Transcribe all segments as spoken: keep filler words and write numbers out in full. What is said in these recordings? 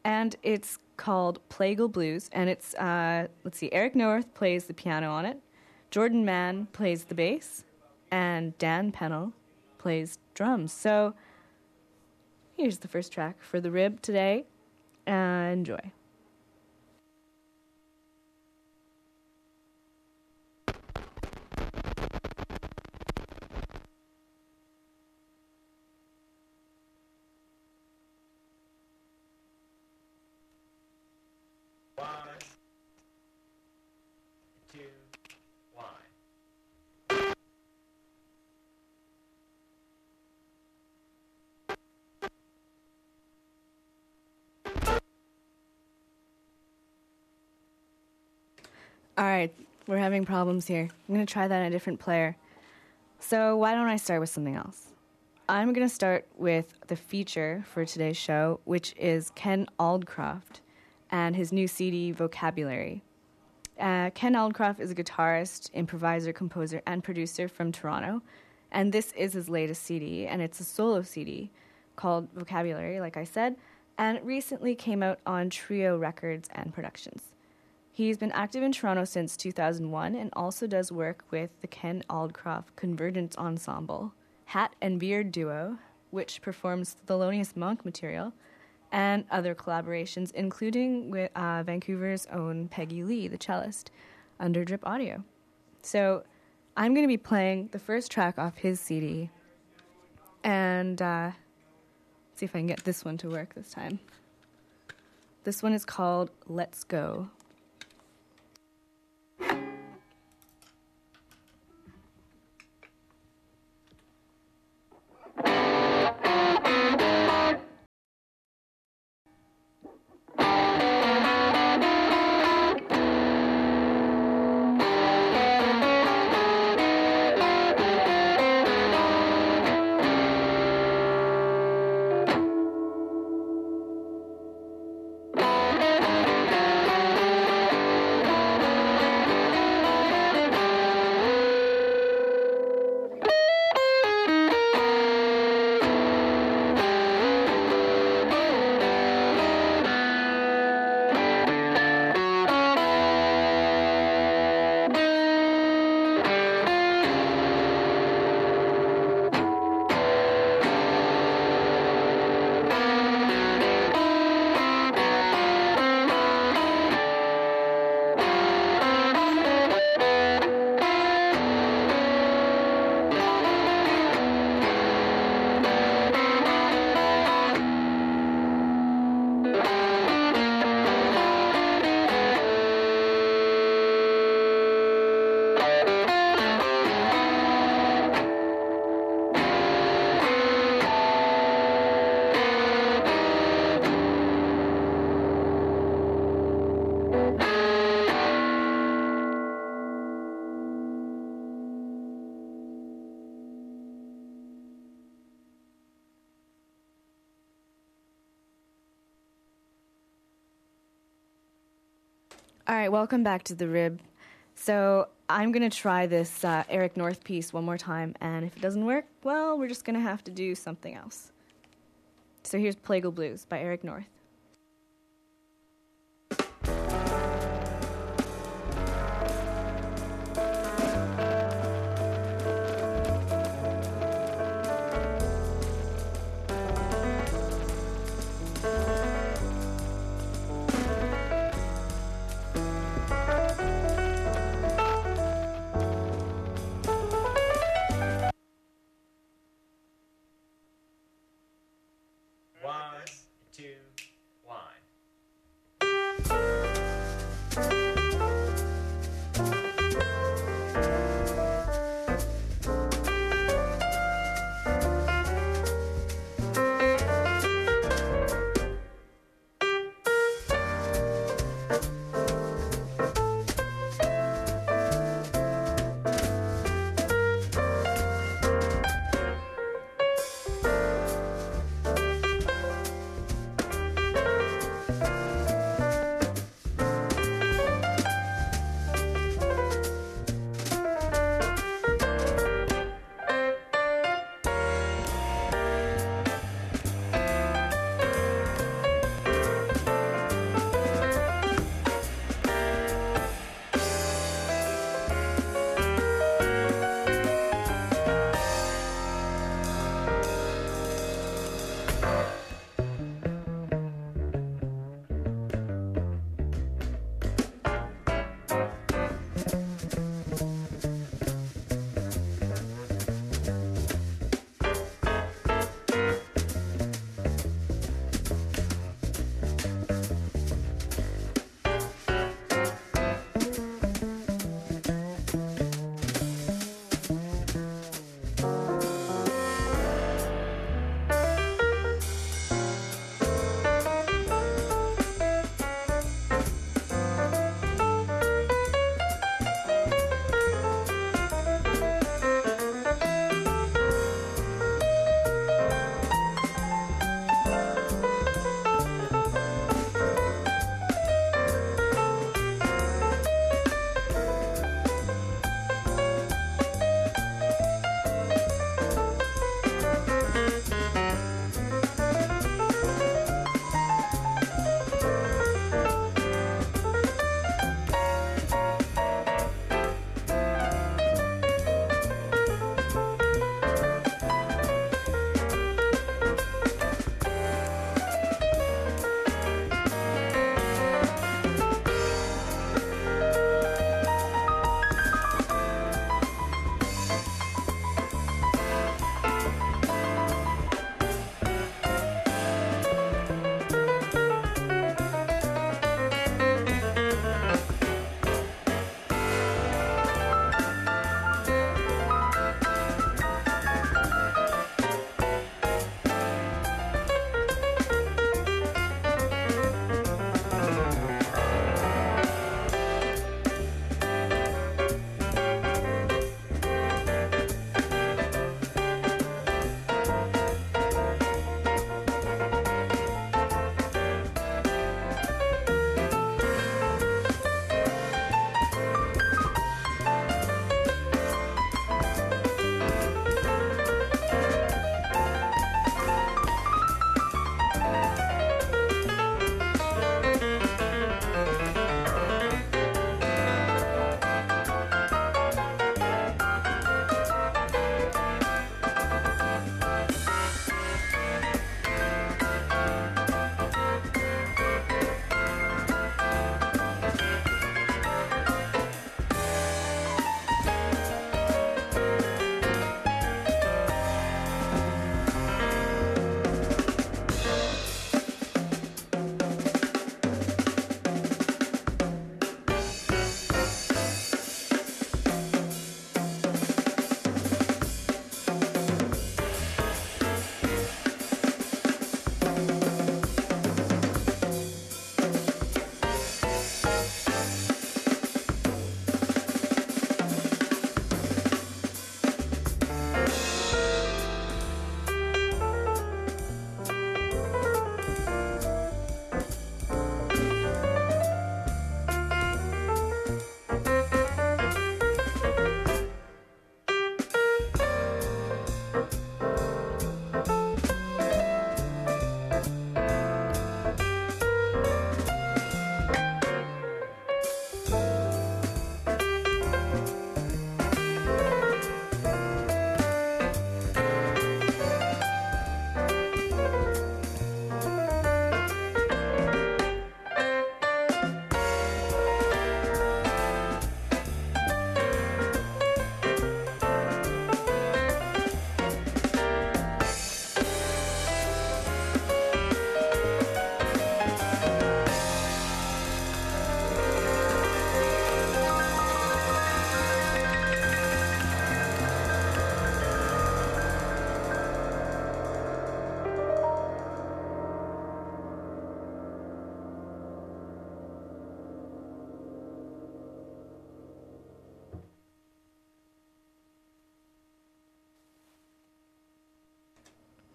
and it's called Plagal Blues, and it's, uh, let's see, Eric North plays the piano on it, Jordan Mann plays the bass, and Dan Pennell plays drums. So here's the first track for The Rib today. Uh, enjoy. One, two, one. All right, we're having problems here. I'm going to try that on a different player. So why don't I start with something else? I'm going to start with the feature for today's show, which is Ken Aldcroft and his new C D, Vocabulary. Uh, Ken Aldcroft is a guitarist, improviser, composer, and producer from Toronto, and this is his latest C D, and it's a solo C D called Vocabulary, like I said, and it recently came out on Trio Records and Productions. He's been active in Toronto since two thousand one and also does work with the Ken Aldcroft Convergence Ensemble, Hat and Beard Duo, which performs Thelonious Monk material, and other collaborations, including with uh, Vancouver's own Peggy Lee, the cellist, under Drip Audio. So I'm going to be playing the first track off his C D, and uh, see if I can get this one to work this time. This one is called Let's Go. All right, welcome back to The Rib. So I'm going to try this uh, Eric North piece one more time, and if it doesn't work, well, we're just going to have to do something else. So here's Plagal Blues by Eric North. One, two,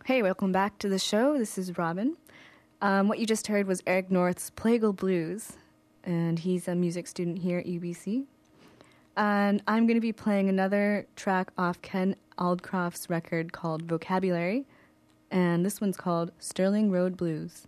Hey, welcome back to the show. This is Robin. Um, what you just heard was Eric North's Plagal Blues, and he's a music student here at U B C. And I'm going to be playing another track off Ken Aldcroft's record called Vocabulary, and this one's called Sterling Road Blues.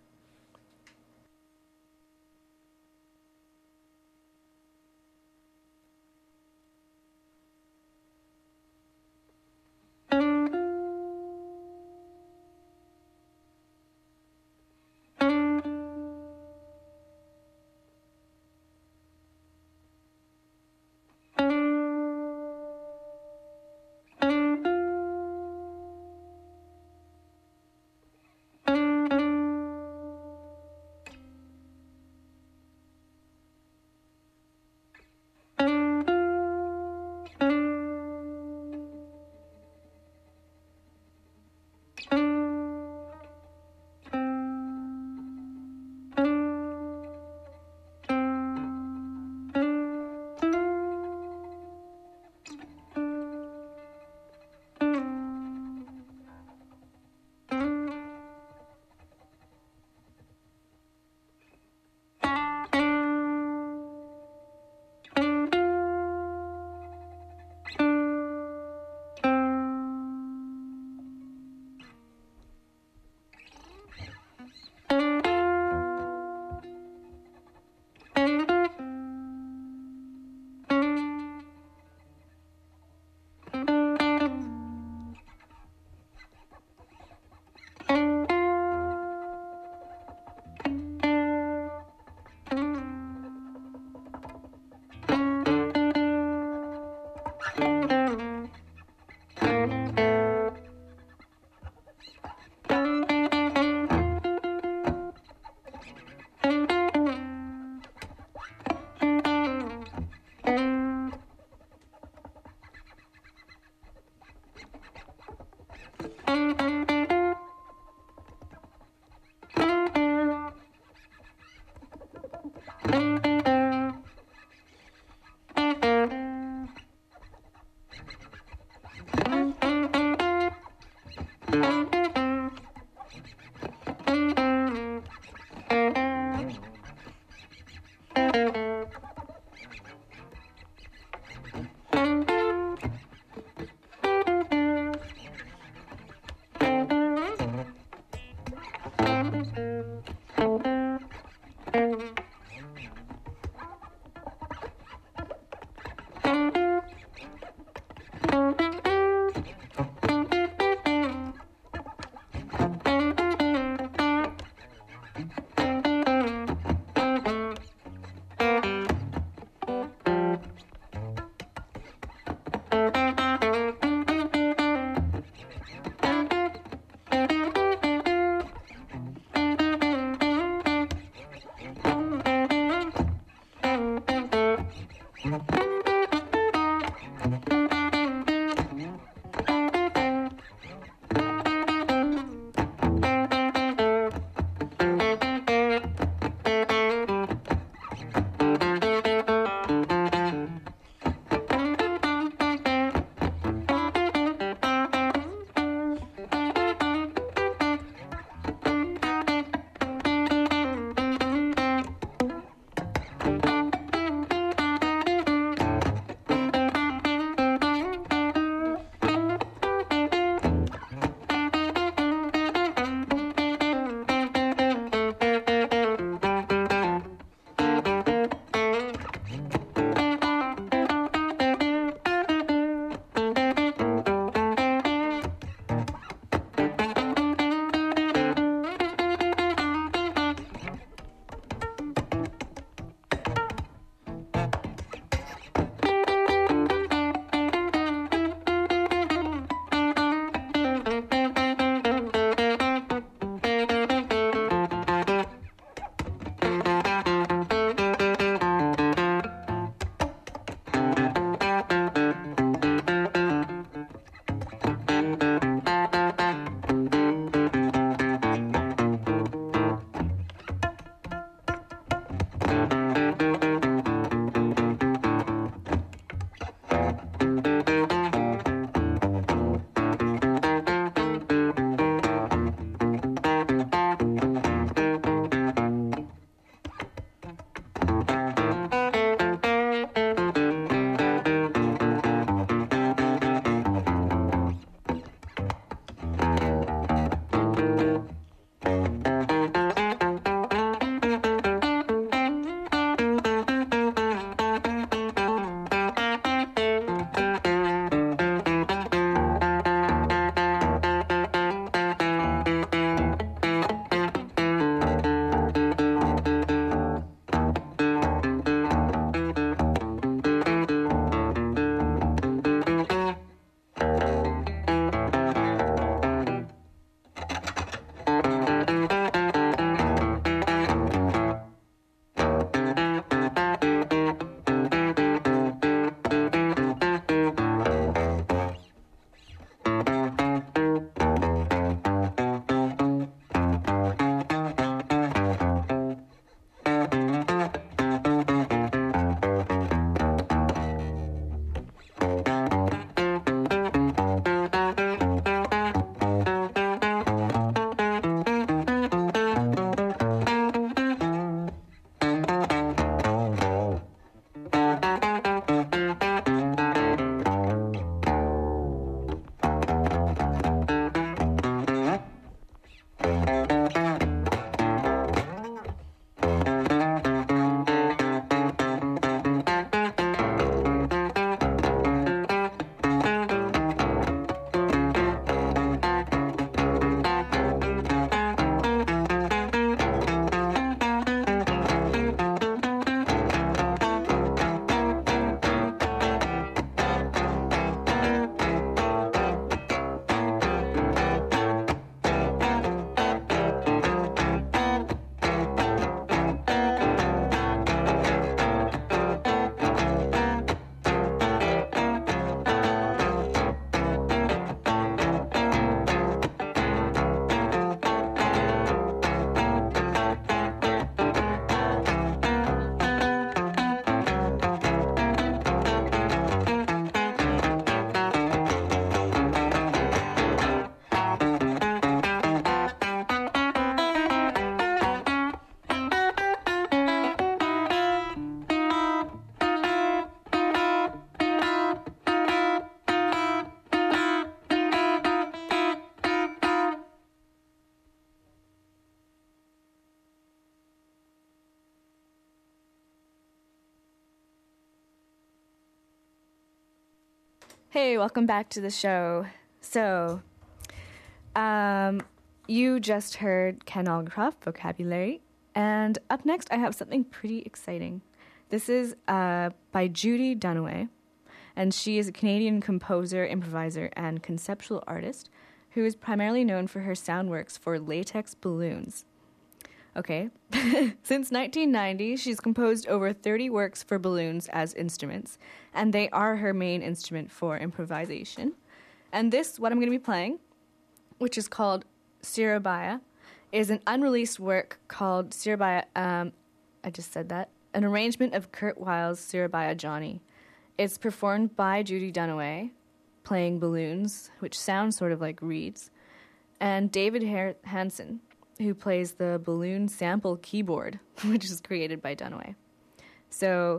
Hey, welcome back to the show. So, um, you just heard Ken Aldcroft, Vocabulary, and up next I have something pretty exciting. This is uh, by Judy Dunaway, and she is a Canadian composer, improviser, and conceptual artist who is primarily known for her sound works for latex balloons. Okay. Since nineteen ninety, she's composed over thirty works for balloons as instruments, and they are her main instrument for improvisation. And this, what I'm going to be playing, which is called Surabaya, is an unreleased work called Surabaya, um, I just said that, an arrangement of Kurt Weill's Surabaya Johnny. It's performed by Judy Dunaway, playing balloons, which sound sort of like reeds, and David Har- Hansen, who plays the balloon sample keyboard, which is created by Dunaway. So,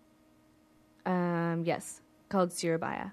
um, yes, called Surabaya.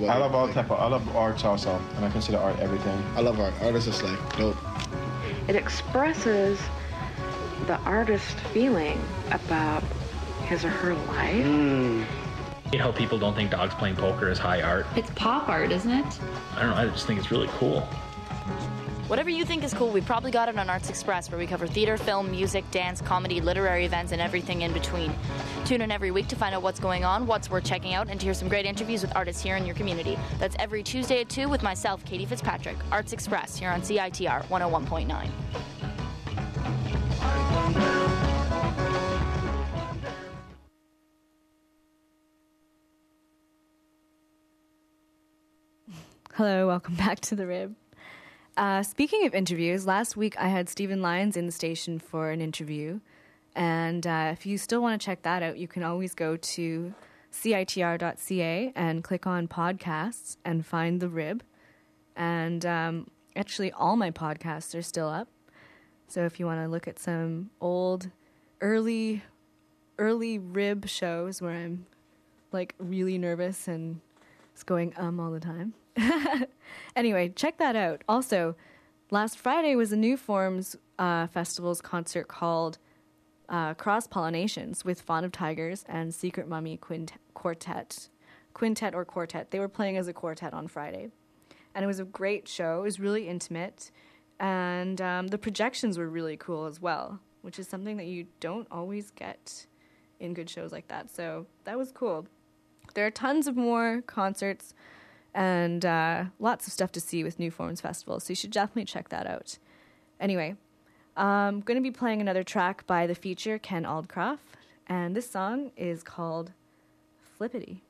What, I love all like, type of, I love arts also, and I consider art everything. I love art. Art is just like dope. It expresses the artist feeling about his or her life. You know, people don't think dogs playing poker is high art. It's pop art, isn't it? I don't know, I just think it's really cool. Whatever you think is cool, we probably got it on Arts Express, where we cover theater, film, music, dance, comedy, literary events, and everything in between. Tune in every week to find out what's going on, what's worth checking out, and to hear some great interviews with artists here in your community. That's every Tuesday at two with myself, Katie Fitzpatrick. Arts Express, here on C I T R one oh one point nine. Hello, welcome back to The Rib. Uh, speaking of interviews, last week I had Stephen Lyons in the station for an interview. And uh, if you still want to check that out, you can always go to C I T R dot C A and click on podcasts and find The Rib. And um, actually, all my podcasts are still up. So if you want to look at some old, early, early Rib shows where I'm like really nervous and it's going um all the time. Anyway, check that out. Also, last Friday was a New Forms uh, Festival's concert called uh, Cross Pollinations with Fawn of Tigers and Secret Mummy Quint- Quartet. Quintet or Quartet. They were playing as a quartet on Friday. And it was a great show. It was really intimate. And um, the projections were really cool as well, which is something that you don't always get in good shows like that. So that was cool. There are tons of more concerts and uh, lots of stuff to see with New Forms Festival, so you should definitely check that out. Anyway, I'm going to be playing another track by the feature Ken Aldcroft, and this song is called Flippity.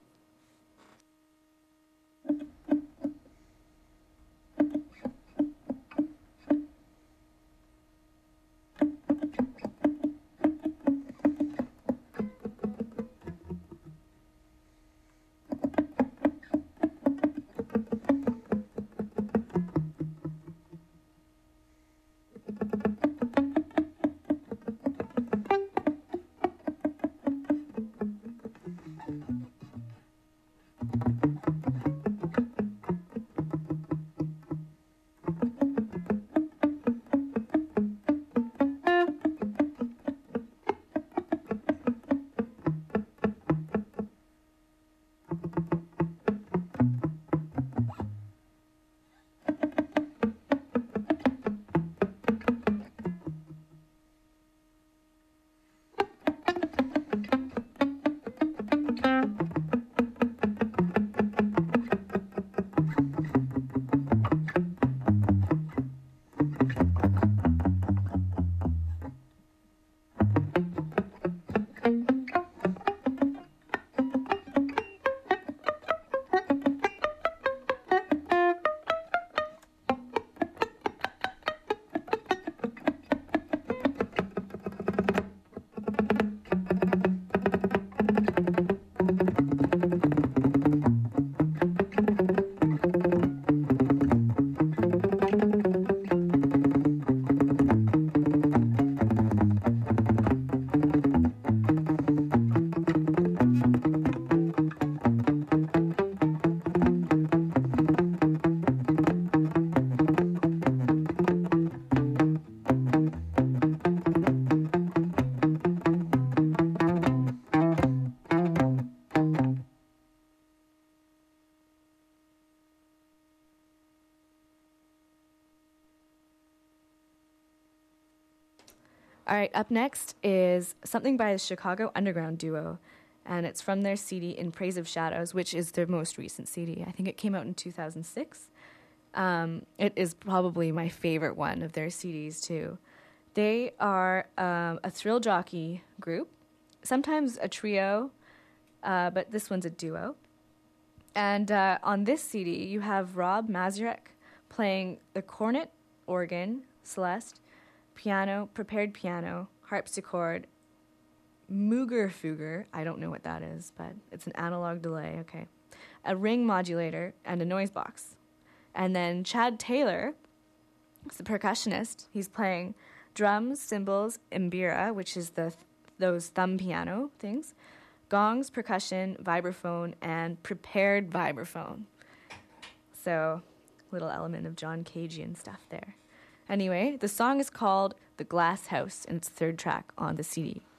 All right, up next is something by the Chicago Underground duo, and it's from their C D In Praise of Shadows, which is their most recent C D. I think it came out in two thousand six. Um, it is probably my favorite one of their C Ds, too. They are um, a thrill jockey group, sometimes a trio, uh, but this one's a duo. And uh, on this C D, you have Rob Mazurek playing the cornet, organ, Celeste, piano, prepared piano, harpsichord, Mooger Fugger, I don't know what that is, but it's an analog delay, okay, a ring modulator, and a noise box. And then Chad Taylor is the percussionist. He's playing drums, cymbals, mbira, which is the th- those thumb piano things, gongs, percussion, vibraphone, and prepared vibraphone. So, little element of John Cagean stuff there. Anyway, the song is called The Glass House, and it's the third track on the C D.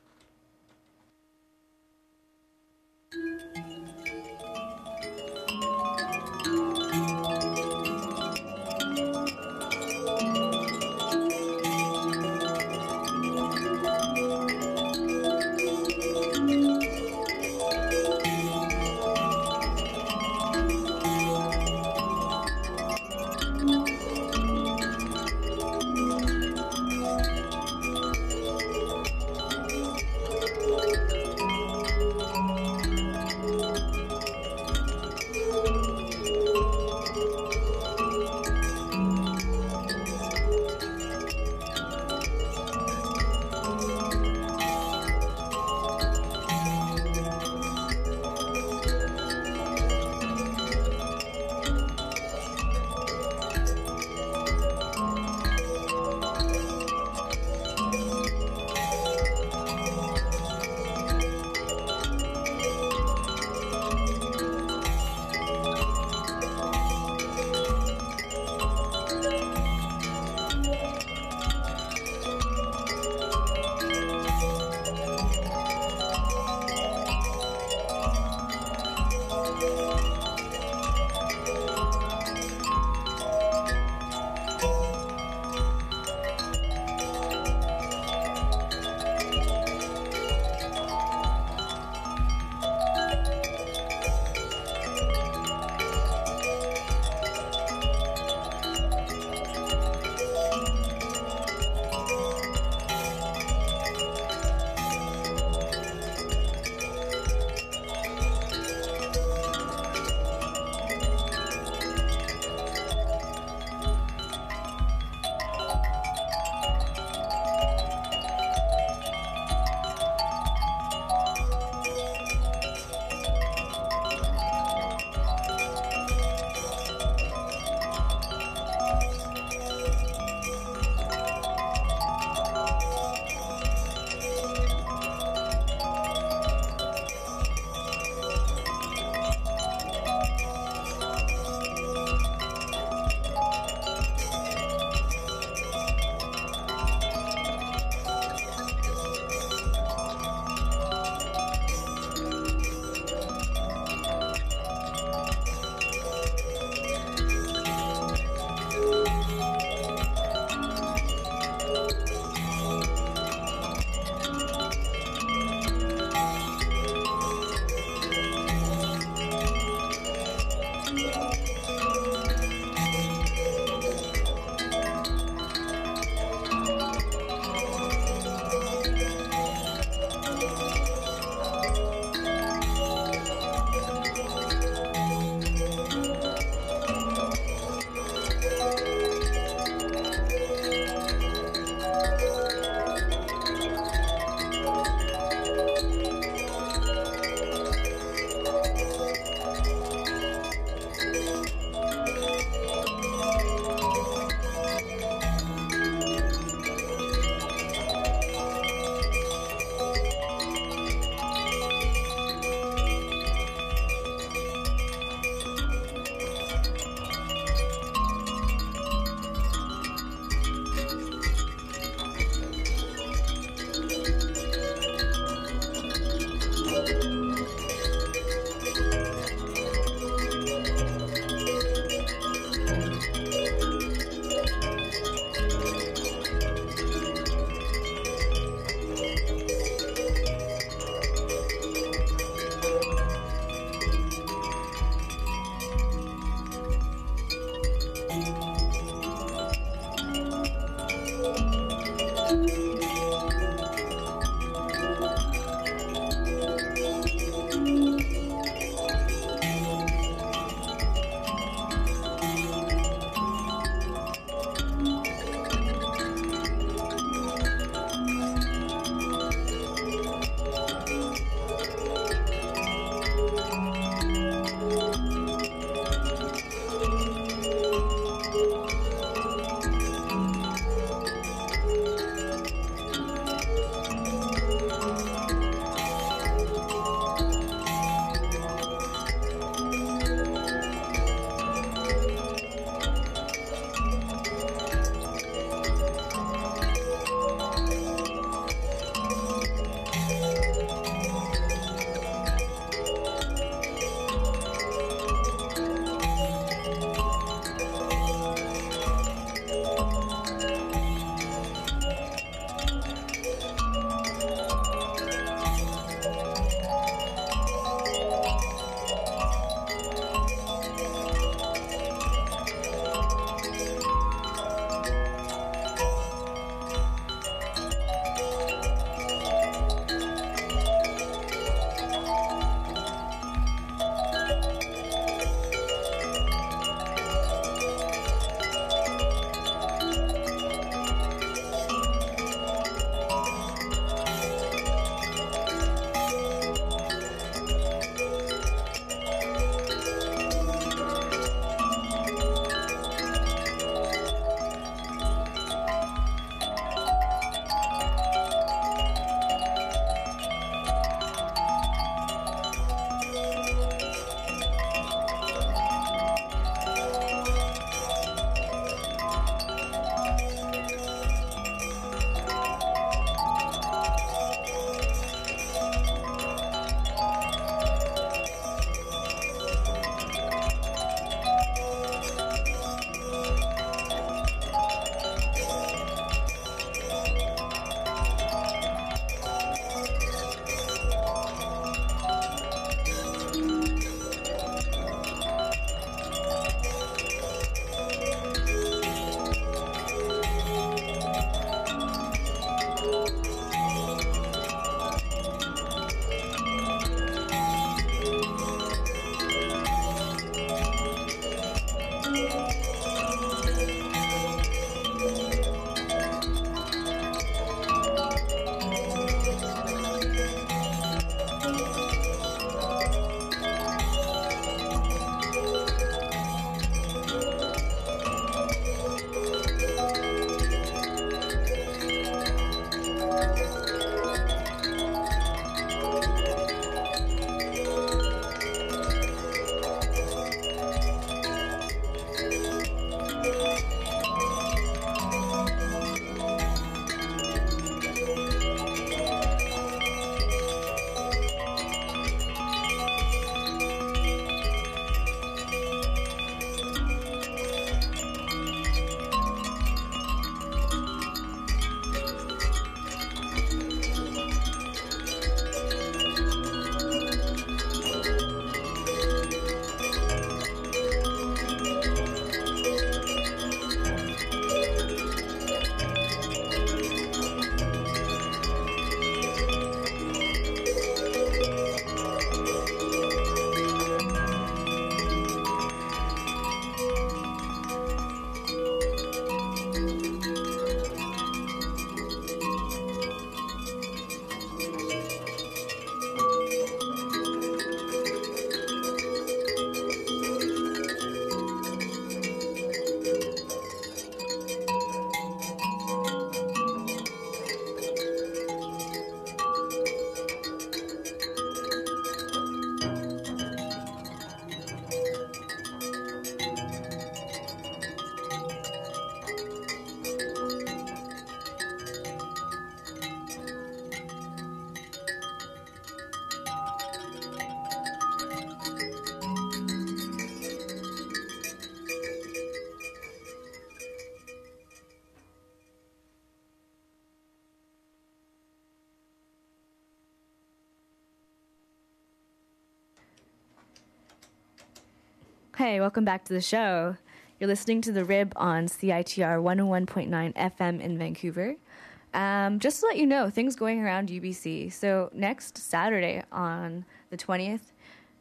Hey, welcome back to the show. You're listening to The Rib on C I T R one oh one point nine F M in Vancouver. Um, just to let you know, things going around U B C. So next Saturday on the twentieth,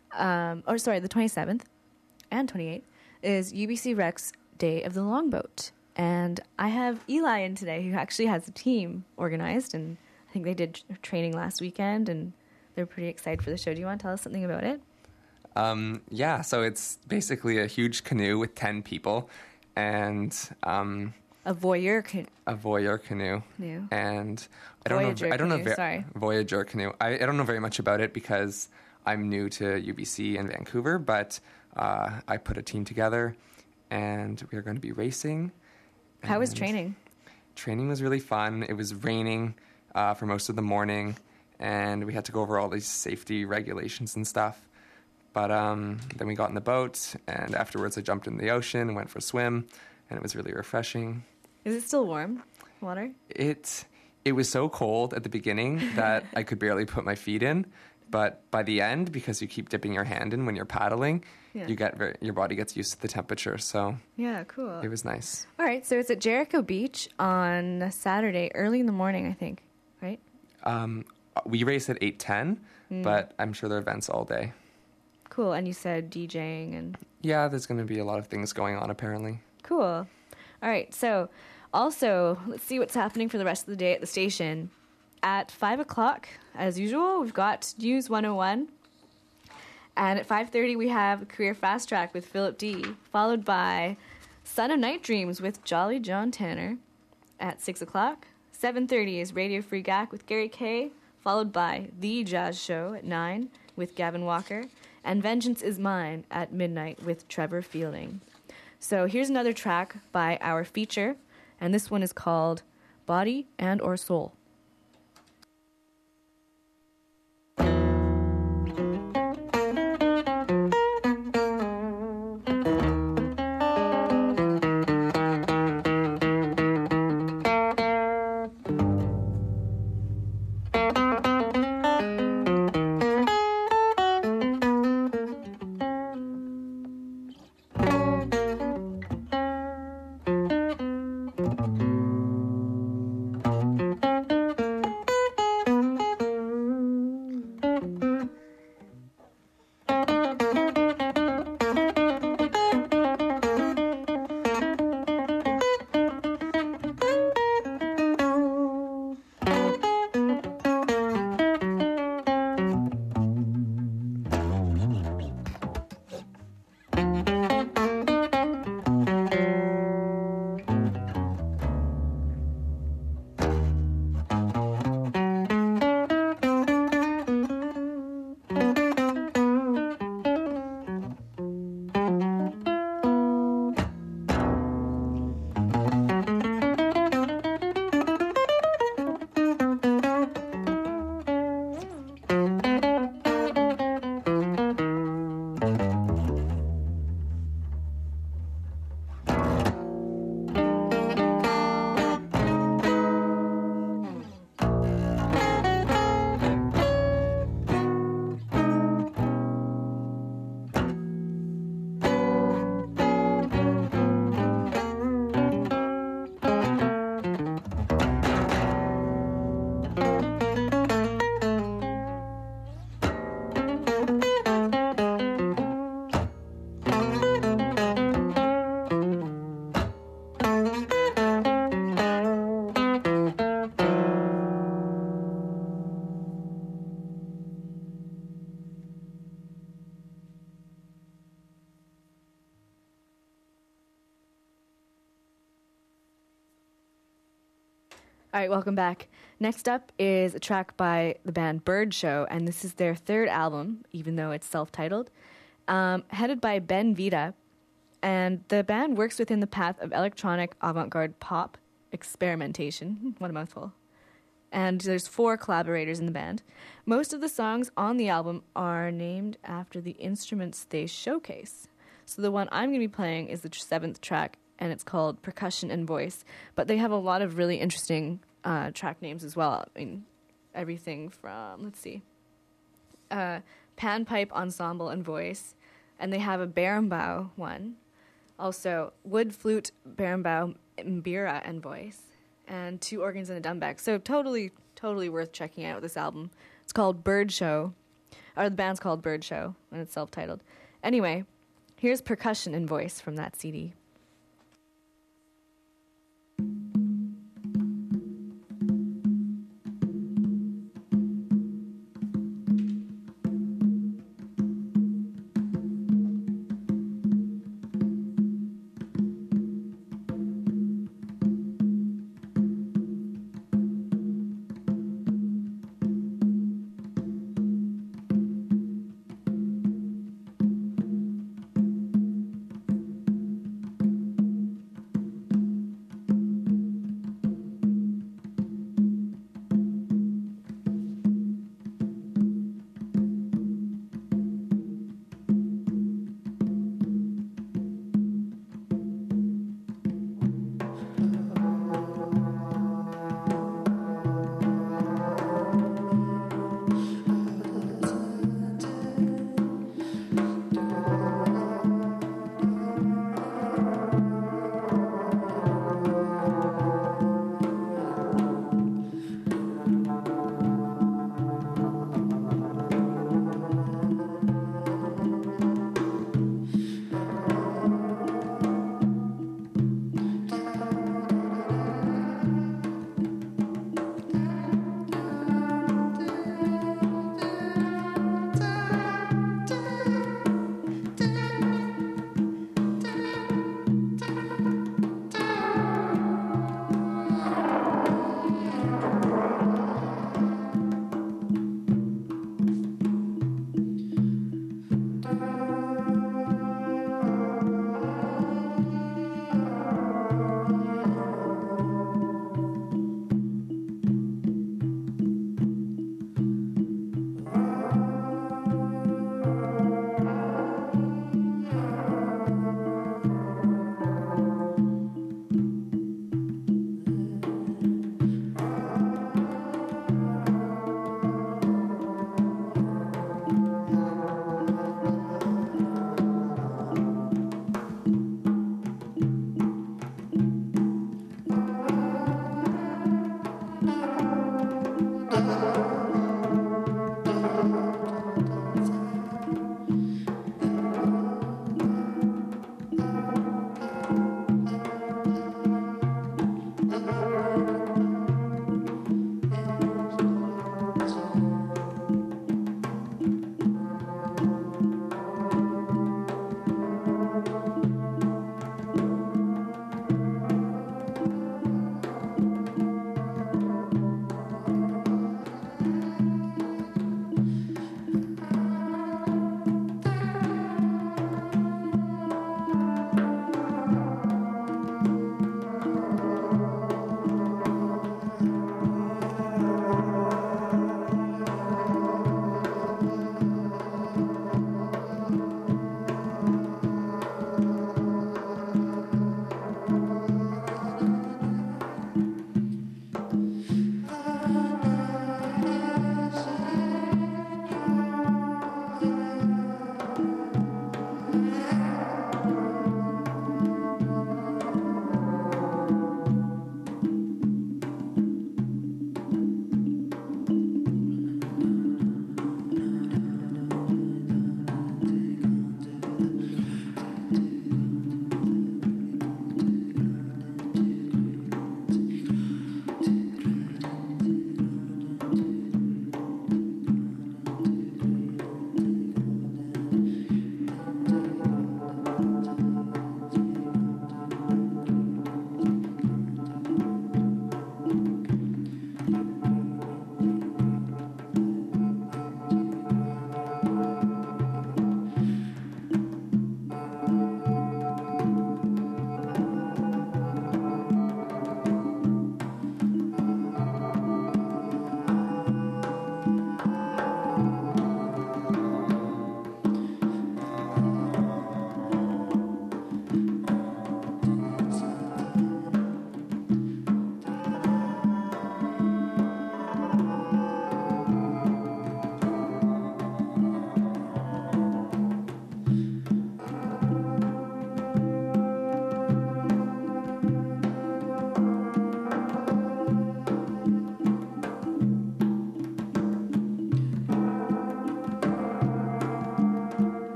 um, or sorry, the twenty-seventh and twenty-eighth is U B C Rec's Day of the Longboat. And I have Eli in today, who actually has a team organized, and I think they did training last weekend, and they're pretty excited for the show. Do you want to tell us something about it? Um, yeah, so it's basically a huge canoe with ten people, and um, A voyeur canoe. a voyeur canoe. Canoe. And I don't Voyager know. I don't know. canoe, Ve- sorry. Voyager canoe. I, I don't know very much about it because I'm new to U B C and Vancouver, but uh, I put a team together, and we are going to be racing. How was And training? Training was really fun. It was raining uh, for most of the morning, and we had to go over all these safety regulations and stuff. But um, then we got in the boat, and afterwards I jumped in the ocean and went for a swim, and it was really refreshing. Is it still warm, water? It it was so cold at the beginning that I could barely put my feet in, but by the end, because you keep dipping your hand in when you're paddling, Yeah. you get very, your body gets used to the temperature. So Yeah, cool. it was nice. All right, so it's at Jericho Beach on Saturday, early in the morning, I think, right? Um, we race at eight ten, Hmm. but I'm sure there are events all day. Cool, and you said DJing and... Yeah, there's going to be a lot of things going on apparently. Cool. All right, so also, let's see what's happening for the rest of the day at the station. At five o'clock, as usual, we've got News one oh one. And at five thirty, we have Career Fast Track with Philip D., followed by Son of Night Dreams with Jolly John Tanner at six o'clock. seven thirty is Radio Free G A C with Gary Kay, followed by The Jazz Show at nine with Gavin Walker, and Vengeance is Mine at midnight with Trevor Fielding. So here's another track by our feature, and this one is called Body and or Soul. All right, welcome back. Next up is a track by the band Bird Show, and this is their third album, even though it's self-titled, um, headed by Ben Vita. And the band works within the path of electronic avant-garde pop experimentation. What a mouthful. And there's four collaborators in the band. Most of the songs on the album are named after the instruments they showcase. So the one I'm going to be playing is the seventh track, and it's called Percussion and Voice. But they have a lot of really interesting uh, track names as well. I mean, everything from, let's see, uh, Panpipe Ensemble and Voice, and they have a berimbau one, also wood, flute, berimbau, mbira, and voice, and two organs and a dumbeck. So totally, totally worth checking out this album. It's called Bird Show, or the band's called Bird Show, and it's self-titled. Anyway, here's percussion and voice from that C D.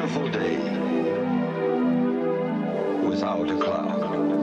beautiful day without a cloud.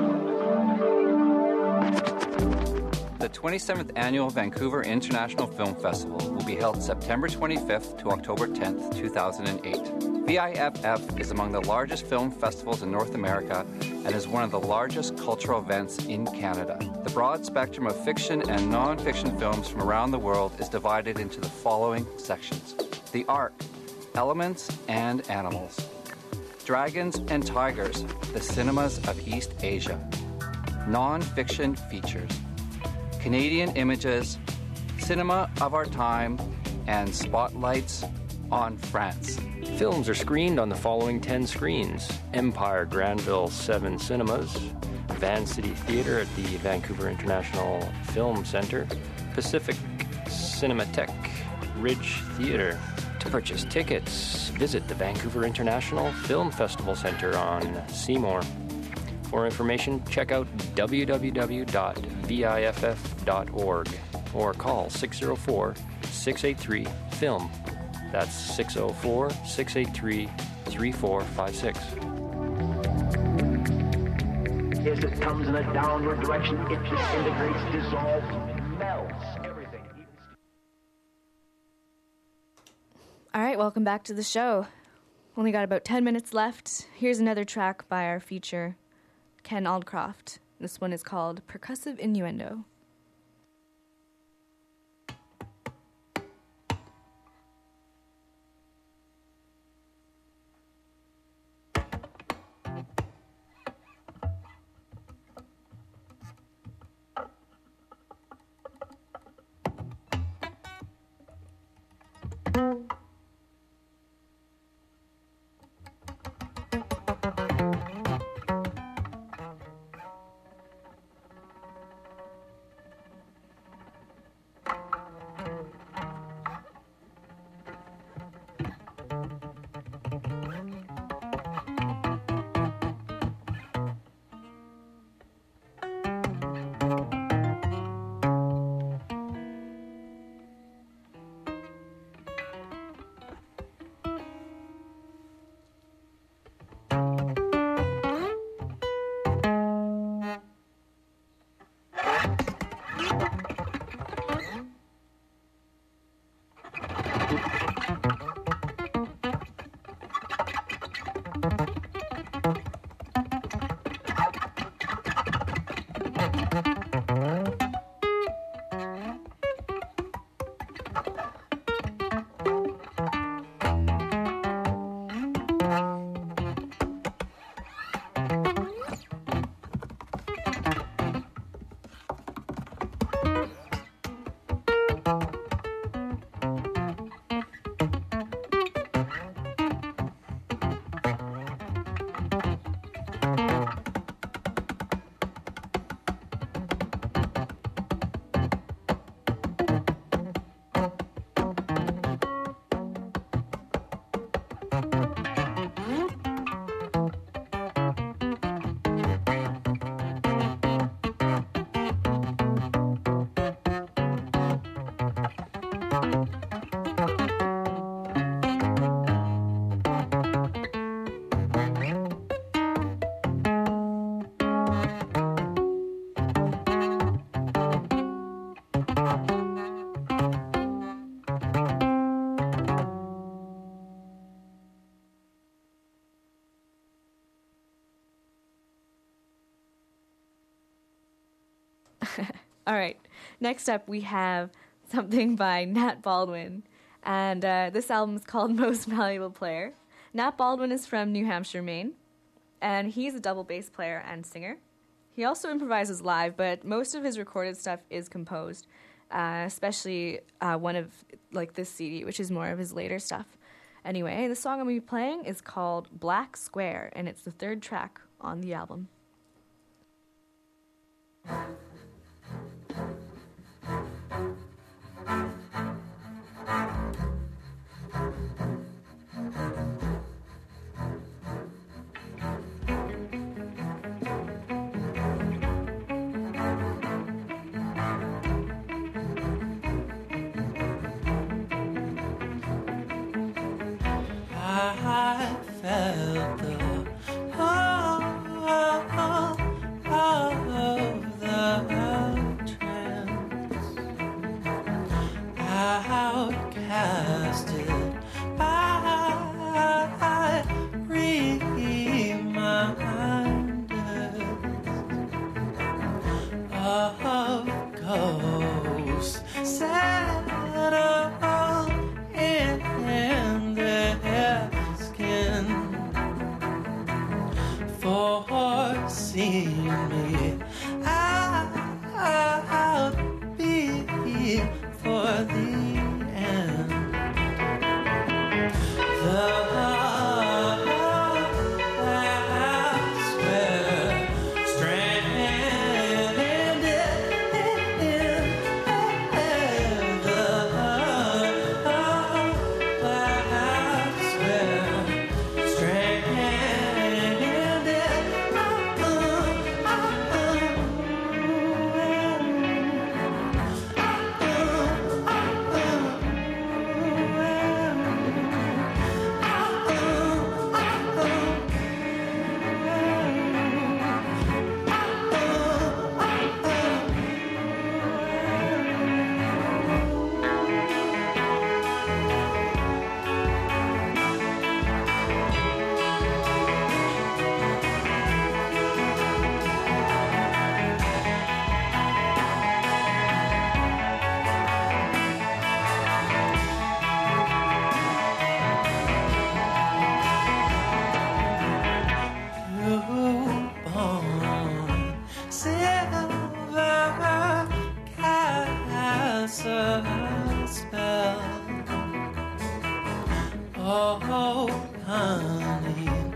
The twenty-seventh Annual Vancouver International Film Festival will be held September twenty-fifth to October tenth, two thousand eight. V I F F is among the largest film festivals in North America and is one of the largest cultural events in Canada. The broad spectrum of fiction and non-fiction films from around the world is divided into the following sections. The Ark, Elements and Animals. Dragons and Tigers, the cinemas of East Asia. Non-fiction features. Canadian Images, Cinema of Our Time, and Spotlights on France. Films are screened on the following ten screens: Empire Granville seven Cinemas, Van City Theatre at the Vancouver International Film Centre, Pacific Cinematheque, Ridge Theatre. To purchase tickets, visit the Vancouver International Film Festival Centre on Seymour. For information, check out w w w dot v i f f dot org or call six oh four, six eight three, film. That's six oh four, six eight three, three four five six. As it comes in a downward direction, it disintegrates, dissolves, melts everything. All right, welcome back to the show. Only got about ten minutes left. Here's another track by our feature, Ken Aldcroft. This one is called Percussive Innuendo. All right, next up we have something by Nat Baldwin, and uh, this album is called Most Valuable Player. Nat Baldwin is from New Hampshire, Maine, and he's a double bass player and singer. He also improvises live, but most of his recorded stuff is composed, uh, especially uh, one of like this C D, which is more of his later stuff. Anyway, the song I'm going to be playing is called Black Square, and it's the third track on the album. I casted by reminders of ghosts settle in their skin for seeing me out before the end. The last were stranded in the last were stranded in newborn silver castle spell. Oh, honey,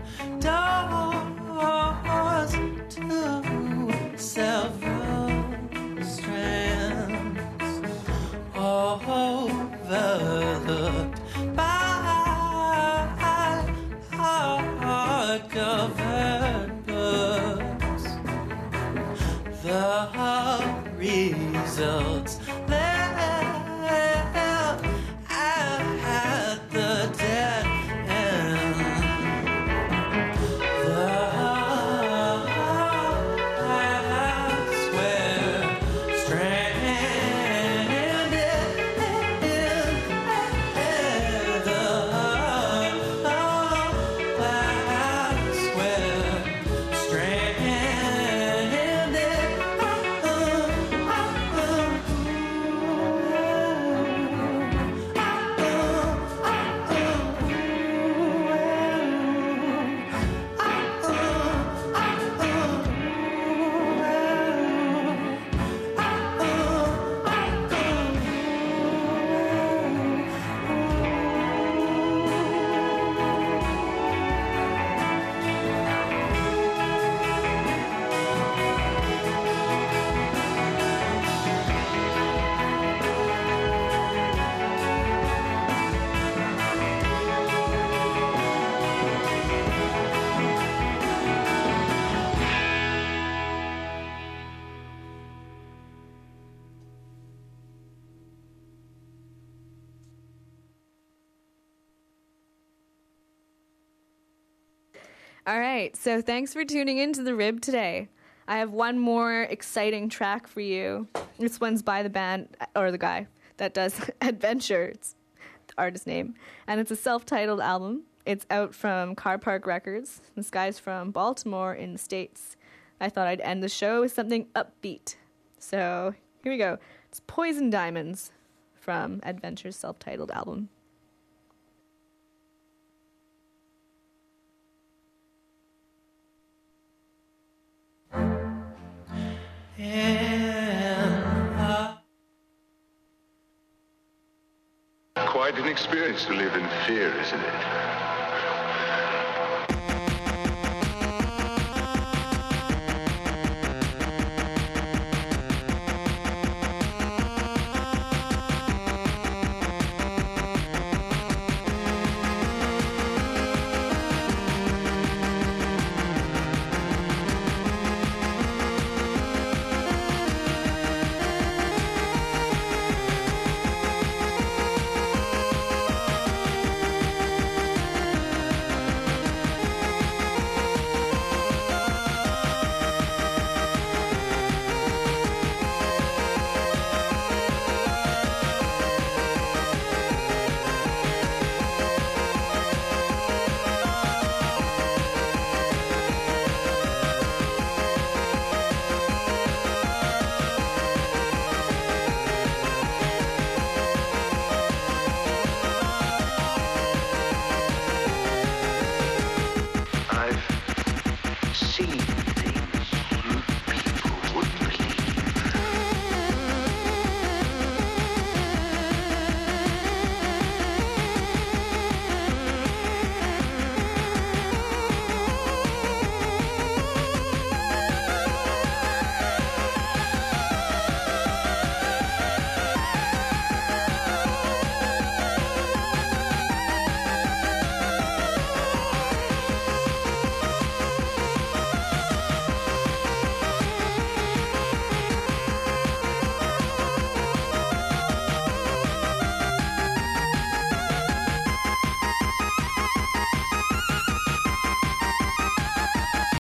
doors to several strands, overlooked by hard-covered books. The results left at the dead end. The last were stranded in the last were stranded All right, so thanks for tuning in to The Rib today. I have one more exciting track for you. This one's by the band, or the guy that does Adventure. It's the artist name. And it's a self-titled album. It's out from Car Park Records. This guy's from Baltimore in the States. I thought I'd end the show with something upbeat. So here we go. It's Poison Diamonds from Adventure's self-titled album. Quite an experience to live in fear, isn't it?